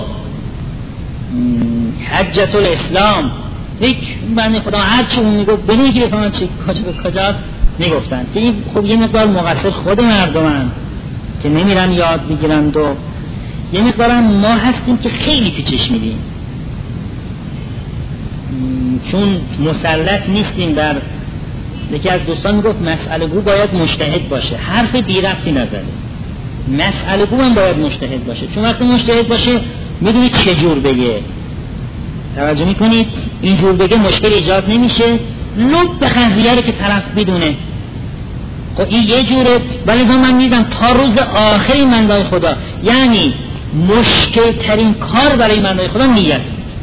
حجت الاسلام، یک بنده خدا هر چی اون میگفت بدون که بفهمن چی کجا به کجاست میگفتن. که این خب یه مقدار مقصر خود مردمن که نمیرن یاد بگیرن و یه مقدارم ما هستیم که خیلی پیچش میدیم چون مسلط نیستیم در. یکی از دوستان میگفت مسئله گو باید مجتهد باشه، حرف بی ربطی نزده. مسئله گو هم باید مجتهد باشه، چون وقتی مجتهد باشه میدونی چه جور بگه. توجه میکنید؟ اینجور بگه مشکل ایجاد نمیشه، لب به خنزیره که طرف بدونه. خب این یه جوره. ولی من میدم تا روز آخری بنده‌های خدا، یعنی مشکل ترین کار برای بنده‌های خدا نیت.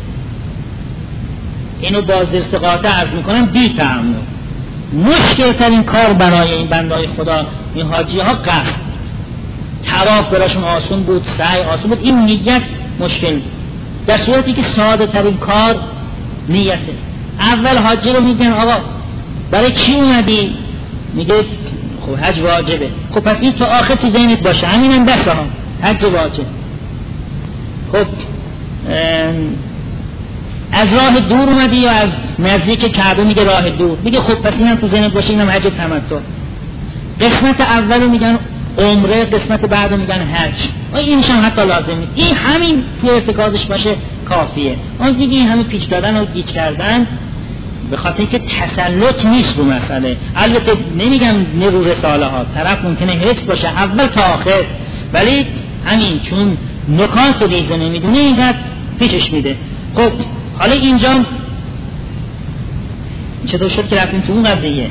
اینو باز استقاطه عرض میکنم بی تعمد. مشکل ترین کار برای این بنده‌های خدا، این حاجی ها قصد. طواف براشون آسون بود، سعی آسون بود، این نیت مشکل. در صورتی که ساده ترین کار نیته. اول حاجی رو میگن آقا برای چی اومدی؟ میگه خب حج واجبه. خب پس این تو آخر تو ذهنت باشه، همینم بس ها، حج واجب. خب از راه دور اومدی یا از نزدیک کعبه؟ میگه راه دور. میگه خب پس اینم تو ذهنت باشه، اینم حج تمتع. قسمت اولو میگن عمره، قسمت بعدو میگن حج. اینش هم حتی لازم نیست، این همین تو ارتکازش باشه کافیه. اون دیگه این همین پیچ دادن و گیج کردن به خاطر اینکه تسلط نیست رو مسئله. البته نمیگم نه رو رساله ها، طرف ممکنه حفظ باشه اول تا آخر، ولی همین چون نکات رو ریزه نمیدونه اینقدر پیشش میده. خب حالا اینجا چطور شد که رفتیم تو اون قضیه؟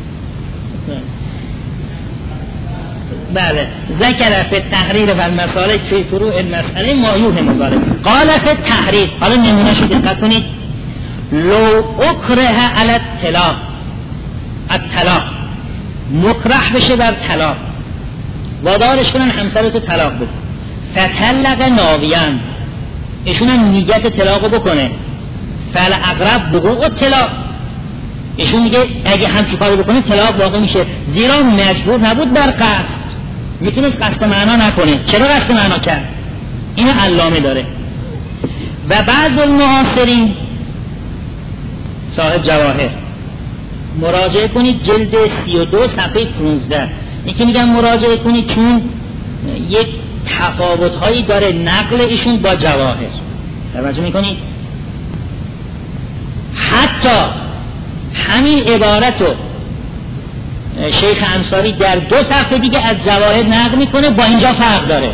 بله، ذکر فی التحریر و المسالک فی فروع المسئله مایوه مضارع. قال فی التحریر، حالا نمونه شو دقت کنید. لو اکره علی الطلاق، الطلاق مکره بشه بر طلاق، وادارش کنن همسرتو طلاق بده، فتلق ناویان، ایشون هم نیت طلاق بکنه، فعل اقرب وقوع الطلاق، ایشون میگه اگه همچین کاری بکنه طلاق واقع میشه، زیرا مجبور نبود بر قصد، میتونست قصد معنا نکنه. چرا قصد معنا کرد؟ این علامه داره. و بعض المعاصرین، صاحب جواهر، مراجعه کنید جلد سی و دو صفحه پانزده. این که میگم مراجعه کنید چون یک تفاوت‌هایی داره نقل ایشون با جواهر. توجه میکنید؟ حتی همین عبارتو شیخ انصاری در دو صفحه دیگه از جواهر نقل میکنه، با اینجا فرق داره.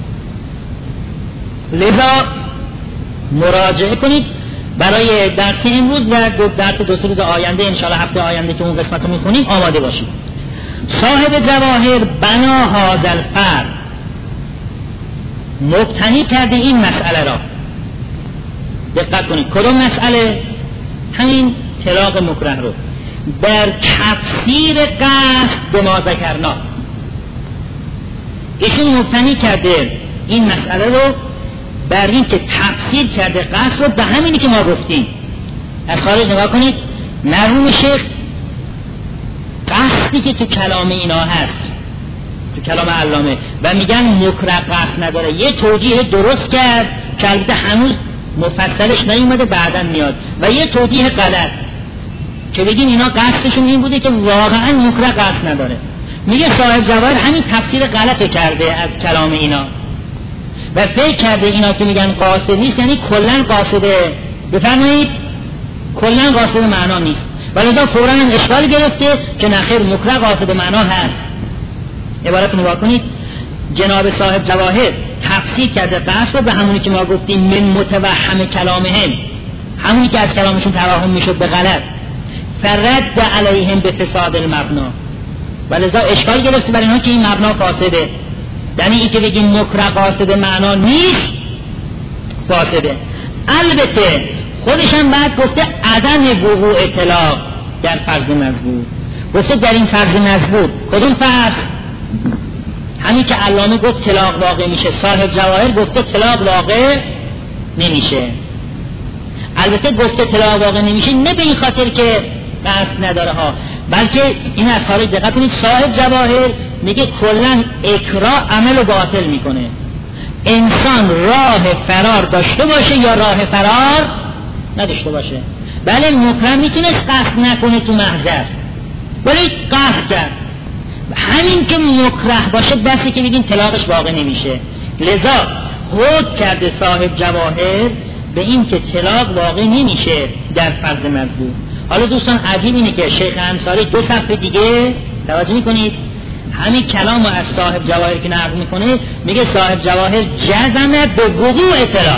لذا مراجعه کنید برای درس امروز و درس دو سه روز آینده، انشاءالله هفته آینده که اون قسمت رو میخونیم آماده باشید. صاحب جواهر بنا هذا الفرد، مبتنی کرده این مسئله را. دقت کنید کدوم مسئله؟ همین طلاق مکره رو در تفسیر قصد به ما ذکرنا. ایشون مبتنی کرده این مسئله رو بر این که تفسیر کرده قصد رو به همینی که ما گفتیم. از خارج نگاه کنید، مرحوم شیخ قصدی که تو کلام اینا هست، تو کلام علامه و میگن مکره قصد نداره، یه توجیه درست کرد که البته هنوز مفصلش نیومده، بعداً میاد، و یه توجیه غلط که بگیم اینا قصدشون این بوده که واقعاً مکره قصد نداره. میگه صاحب جواهر همین تفسیر غلط کرده از کلام اینا و فکر کرده اینا که میگن قاصد نیست یعنی کلن قاصده. بفرمایید کلن قاصد معنا نیست، ولذا فوراً هم اشکال گرفته که نخیر مکره قاصد معنا هست. عبارت نگاه کنید، جناب صاحب جواهر تفسیر کرده قصد رو به همونی که ما گفتیم من متوهم کلامهم، همونی که از کلامشون توهم میشد به غلط، فرد علیهم به فساد المبنا. ولذا اشکال گرفته برای اینها که این مبنا فاسده، یعنی این که بگیم مکره قاصد معنا نیست، فاسده. البته خودش هم بعد گفته عدم وقوع طلاق در فرض مذکور، گفته در این فرض مذکور کدوم فرض؟ همین که علامه گفت طلاق واقع میشه، صاحب جواهر گفته طلاق واقع نمیشه. البته گفته طلاق واقع نمیشه نه به این خاطر که قصد نداره ها، بلکه این از خارج دقت کنید، صاحب جواهر میگه کلا اکراه عمل رو باطل میکنه. انسان راه فرار داشته باشه یا راه فرار نداشته باشه. بله مکرم میتونست قصد نکنه تو محضر، ولی قصد کرد. همین که مکره باشه بسی که بگیم طلاقش واقع نمیشه. لذا حکم کرده صاحب جواهر به این که طلاق واقع نمیشه در فرض مذکور. حالا دوستان عجیب اینه که شیخ انصاری دو صفحه دیگه توجه میکنید همین کلام از صاحب جواهر که نقل میکنه، میگه صاحب جواهر جزم به وقوع طلاق.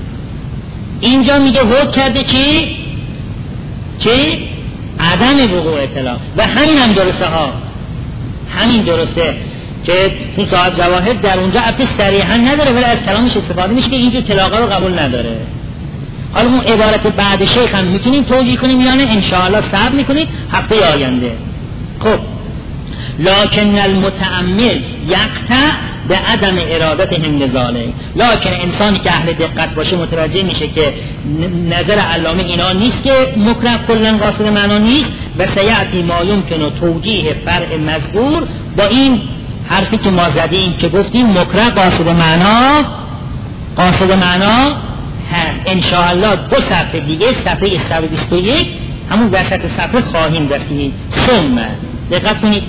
اینجا میگه حکم کرده چی؟ چی؟ عدم وقوع طلاق. و همین هم درسته ها، همین درسته که این صاحب جواهر در اونجا البته صریحا نداره ولی از کلامش استفاده میشه که اینجور طلاق رو قبول نداره. حالا اون عبارت بعد شیخ هم میتونیم توجیه کنیم یا نه، انشاءالله صبر میکنید هفته آینده. خب لکن المتأمل یقطع به عدم ارادت هم لذالک، لکن انسانی که اهل دقت باشه متوجه میشه که نظر علامه اینا نیست که مکره کلا قاصد معنا نیست و سیعتی ما یمکن توجیه فرع مذکور با این حرفی که ما زدیم که گفتیم مکره قاصد معنا قاصد معنا هست. انشاءالله دو صفحه دیگه، صفحه صد و بیست و یک همون وسط صفحه خواهیم رسید. ثم دقت کنید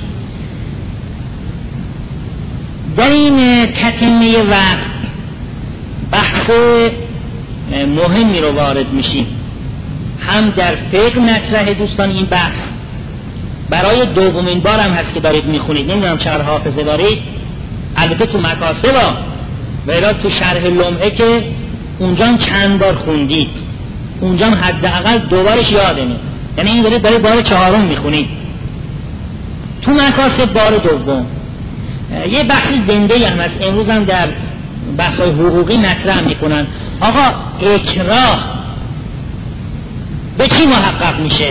در این تتمه وقت بحث مهمی رو وارد میشیم، هم در فقه مطرح دوستان این بحث برای دومین بار هم هست که دارید میخونید، نمیدونم چقدر حافظه دارید، البته تو مکاسب ها و الا تو شرح لمعه که اونجا چند بار خوندید، اونجا حداقل دوبارش یادمه، یعنی این دارید برای بار چهارم میخونید. تو مکاسب بار دوم یه بحث زنده هم هست، امروز هم در بحث‌های حقوقی مطرح میکنن. آقا اکراه به چی محقق میشه؟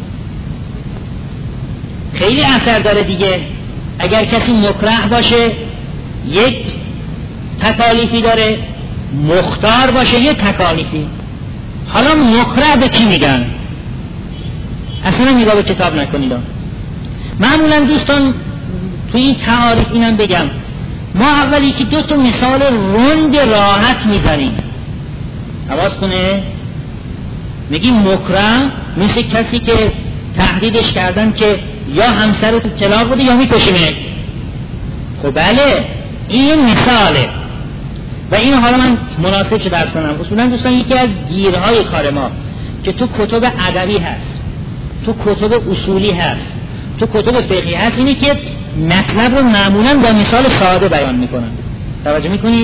خیلی اثر داره دیگه. اگر کسی مکره باشه یک تکالیفی داره، مختار باشه یک تکالیفی. حالا مکره به کی میگن؟ اصلا نگاه به کتاب نکنید. معمولا دوستان توی این تعاریف اینم بگم، ما اولی که دو تا مثال رند راحت میزنیم، حواس کنه، میگیم مکره مثل کسی که تهدیدش کردن که یا همسرت طلاق بده یا میکشیمت. خب بله این مثاله و این حالا من مناسب شده درس کنم. اصولا دوستان یکی از گیرهای کار ما که تو کتب ادبی هست، تو کتب اصولی هست، تو کتب فقهی هست، اینه که مطلب رو معمولا با مثال ساده بیان میکنن. توجه میکنید؟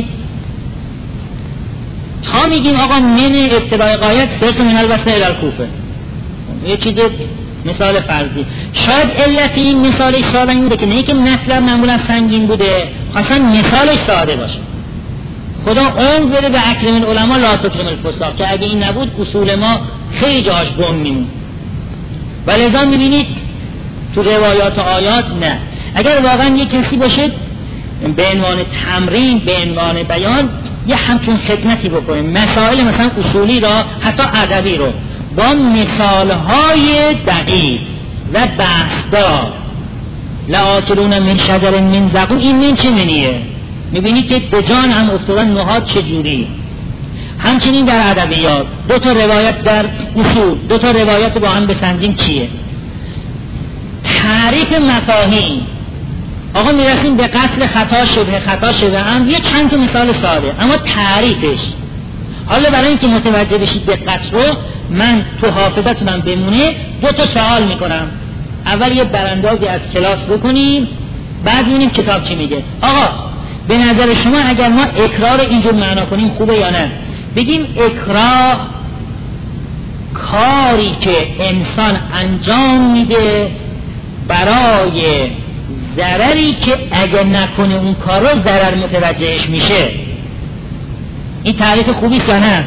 تا میگیم آقا من ابتدای قایت سرت من الوسط الى الکوفه، یه چیز مثال فرضی. شاید علت این مثالش ساده این بوده که نه که مطلب معمولا سنگین بوده، خواستن مثالش ساده باشه. خدا عمر بده به اکرم العلماء لا تکرم الفساق، که اگه این نبود اصول ما خیلی جاش گم میمون. ولذا میبینید تو روایات و آیات نه، اگر واقعا یک کسی باشه به عنوان تمرین، به عنوان بیان یه همچون خدمتی بکنه، مسائل مثلا اصولی را حتی ادبی رو با مثالهای دقیق و بحثدار، لآکلون من شجر من زقوم، این من چه منیه؟ میبینید که به جان هم افتادن نهاد چجوری. همچنین در ادبیات دو تا روایت در اصول، دو تا روایت با هم بسنجیم چیه؟ تعریف مفاهیم. آقا میرسیم به قتل خطا شبه خطا شبه هم، یه چند تا مثال ساده اما تعریفش. حالا برای اینکه متوجه بشید دقت رو من تو حافظتونم بمونه دو تا سوال میکنم. اول یه براندازی از کلاس بکنیم، بعد ببینیم کتاب چی میگه. آقا به نظر شما اگر ما اکرار اینجور معنا کنیم خوبه یا نه؟ بگیم اکراه کاری که انسان انجام میده برای ضرری که اگه نکنه اون کار رو ضرر متوجهش میشه. این تعریف خوبی است یا نه؟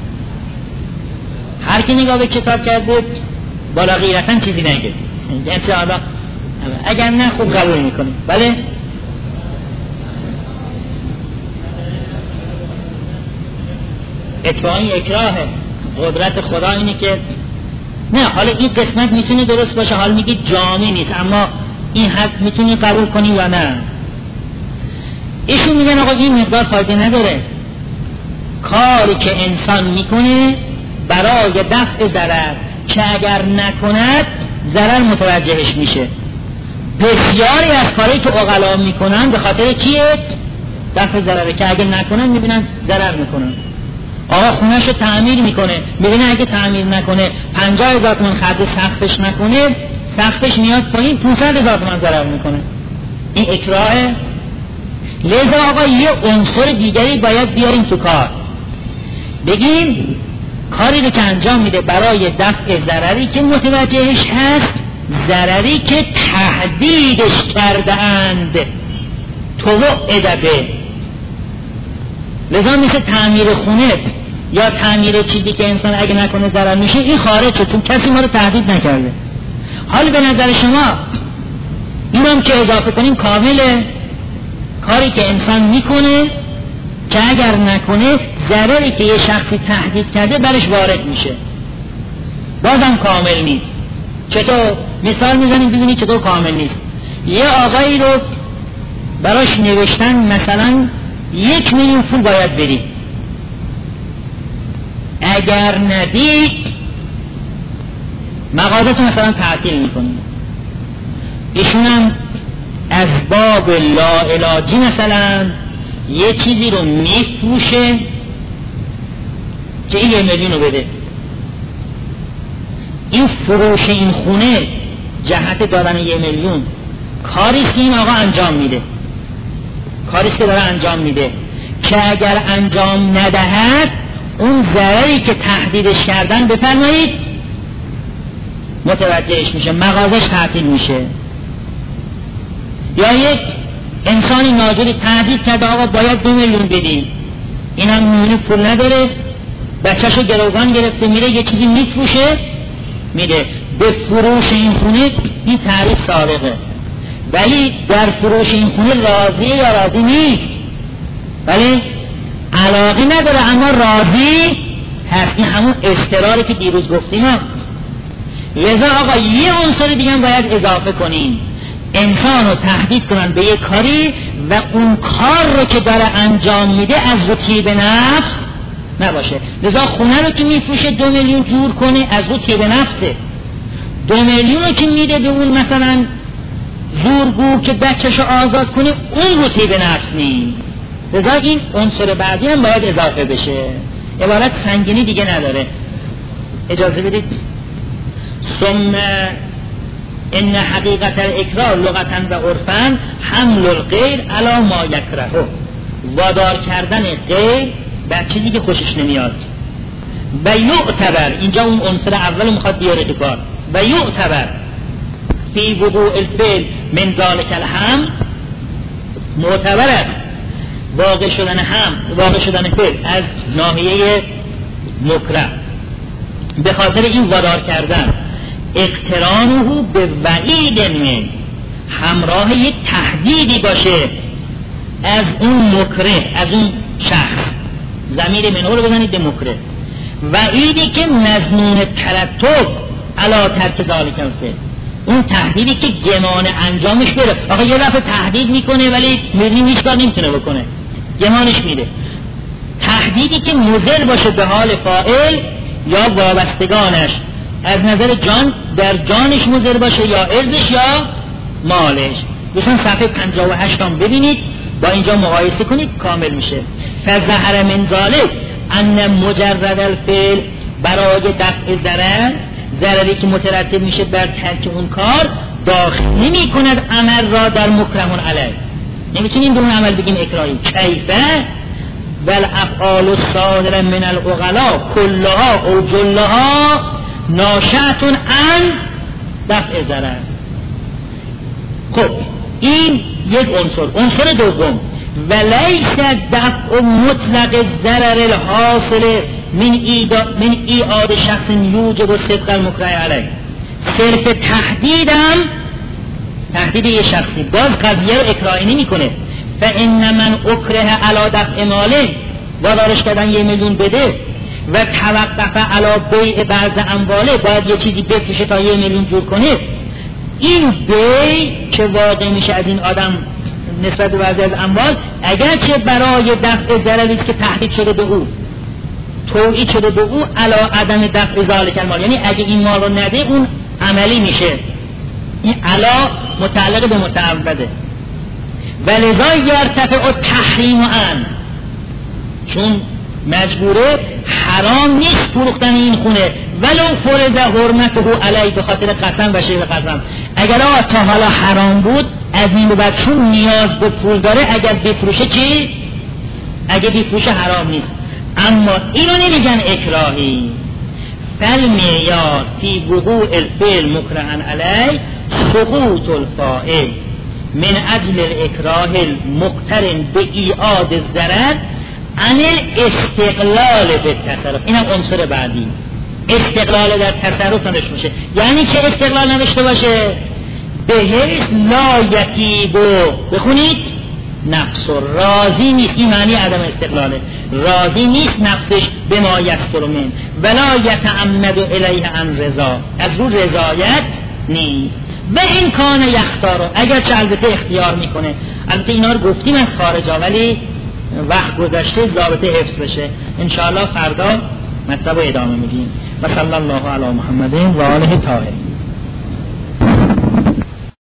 هر کی نگاه به کتاب کرده بالا غیرتاً چیزی نگه، انشاءالله اگر نه خوب قبول میکنه. بله اتباعی اکراهه، قدرت خدا اینه که نه. حالا این قسمت میتونه درست باشه، حالا میگی جامع نیست، اما این حد میتونی قبول کنی یا نه؟ ایشون میگن آقا این مقدار فایده نداره، کاری که انسان میکنه برای دفع ضرر که اگر نکند ضرر متوجهش میشه. بسیاری از کاری که عقلا میکنن به خاطر چیه؟ دفع ضرره که اگر نکنن میبینن ضرر میکنن. آقا خونهشو تعمیر میکنه، میبینه اگه تعمیر نکنه پنجاه هزار تومان خرج سقفش نکنه، سقفش میاد پایین پانصد هزار تومان ضرر میکنه. این اکراهه. لذا آقا یه عنصر دیگری باید بیاریم تو کار، بگیم کاری رو که انجام میده برای دفع ضرری که متوجهش هست، ضرری که تهدیدش کرده اند توعد به. لذا مثل تعمیر خونه یا تعمیر چیزی که انسان اگه نکنه ضرر میشه، این خارجه، چون کسی ما رو تهدید نکرده. حالا به نظر شما اینم که اضافه کنیم کامله، کاری که انسان میکنه که اگر نکنه ضرری که یه شخصی تهدید کرده برش وارد میشه، بازم کامل نیست. چطور؟ مثال میزنیم ببینید چطور کامل نیست. یه آقایی رو براش نوشتن مثلا یک میلیون پول باید بدی، اگر ندی مغازه مثلا تعطیل میکنی. ایشونم از باب لاعلاجی مثلا یه چیزی رو میفروشه که این یه میلیون رو بده. این فروش این خونه جهت دادن یه میلیون کاریست که این آقا انجام میده، کاریست که داره انجام میده که اگر انجام ندهد اون ضرری که تهدیدش کردن بفرمایید متوجهش میشه، مغازش تعطیل میشه. یا یک انسانی ناظری تهدید کرده آقا باید دو میلیون بدیم، این هم میلیون پول نداره، بچه‌شو گروگان گرفته میره یه چیزی میفروشه میده. به فروش این خونه این تعریف سابقه، ولی در فروش این خونه راضی یا راضی نیست، ولی علاقه نداره اما راضی هست. این همون اضطراری که دیروز گفتیم. لذا آقا یه عنصر دیگه هم باید اضافه کنیم، انسان رو تهدید کنن به یک کاری و اون کار رو که داره انجام میده از رو طیب نفس نباشه. لذا خونه رو که میفروشه دو میلیون جور کنه از رو طیب نفسه، دو میلیون رو که میده به اون مثلا زورگو که بچه‌شو آزاد کنه اون رو طیب نفس نیست. لذا این عنصر بعدی هم باید اضافه بشه، عبارت سنگینی دیگه نداره. اجازه بدید. ثم ان حقیقت الاکراه لغتا و عرفا حمل الغیر علی ما یکرهه، وادار کردن غیر بر چیزی که خوشش نمیاد. و یعتبر، اینجا اون عنصر اول میخواد بیاره تو کار، و یعتبر فی وقوع الفعل من ذلک الهم، معتبر است واقع شدن هم واقع شدن فعل از ناحیه مکره به خاطر این وادار کردن، اقترانه به وعید من، همراه یک تهدیدی باشه از اون مکره، از اون شخص. ضمیر منو رو بزنید به مکره. وعیدی که مضمون ترتب علی ترک ذالک الفعل، اون تهدیدی که گمان انجامش بره. آخه یه دفعه تهدید میکنه ولی میبینیم هیچ کار نمیتونه بکنه، گمانش میده. تهدیدی که مضر باشه به حال فاعل یا وابستگانش، از نظر جان در جانش مضر باشه یا ارزش یا مالش. دوستان صفحه پنجاه و هشت هم ببینید، با اینجا مقایسه کنید کامل میشه. فظهر من ذلک ان مجرد الفعل، برای دفع ضرر، ضرری که مترتب میشه بر ترک اون کار، داخل نمی کند عمل را در مکرهون علیه. نمیتونیم به اون عمل بگیم اکراهی. کیفه بل افعال الصادره من العقلاء کلها او جلها ناشأتون عن دفع ضرر. خب این یک عنصر. عنصر دوم ولیس دفع مطلق ضرر الحاصل من ایجاد من ایعاد شخص یوجب صدق المکره علیه. صرف تهدیدم تهدید یه شخصی باز قضیه رو اکراهی نمی‌کنه. فإن من اکره علی دفع ماله، وادارش کردن یه میلیون بده و توقف علی بیع بعض امواله، باید یه چیزی بفروشه تا یه میلیون جور کنه. این بیع که واقع میشه از این آدم نسبت به بعضی از اموال، اگرچه برای دفع ضرری است که تهدید شده به او، توعید شده به او علی عدم دفع ذالک المال، یعنی اگه این مال رو نده اون عملی میشه. این علا متعلق به متعوده. ولذا یرتفع التحریم عن، چون مجبوره حرام نیست فروختن این خونه ولو فرض حرمته علی، به خاطر قسم و شیء قسم. اگر آقا تا حالا حرام بود از این به بعد چون نیاز به پول داره اگر بفروشه چی؟ اگر بفروشه حرام نیست. اما اینو نمیگن اکراهی. فالمعیار فی وقوع الفعل مکرها علی سقوط الفاعل من اجل الاکراه المقترن به ایعاد الضرر عن استقلال به تصرف. اینم عنصر بعدی، استقلال در تصرف نداشته باشه. یعنی چه استقلال نداشته باشه؟ به حیث لا یتیب، بخونید نفس راضی نیست. این معنی عدم استقلاله، راضی نیست نفسش به ما یستر من ولا یتعمد الیه عن رضا، از رو رضایت نیست. و این کان یختارو، اگر چه البته اختیار میکنه. البته اینا رو گفتیم از خارجا ولی وقت گذشته ضابطه حفظ بشه. انشاءالله فردا مطلب رو ادامه میدیم. و صلی الله علی محمد و آله طاهرین.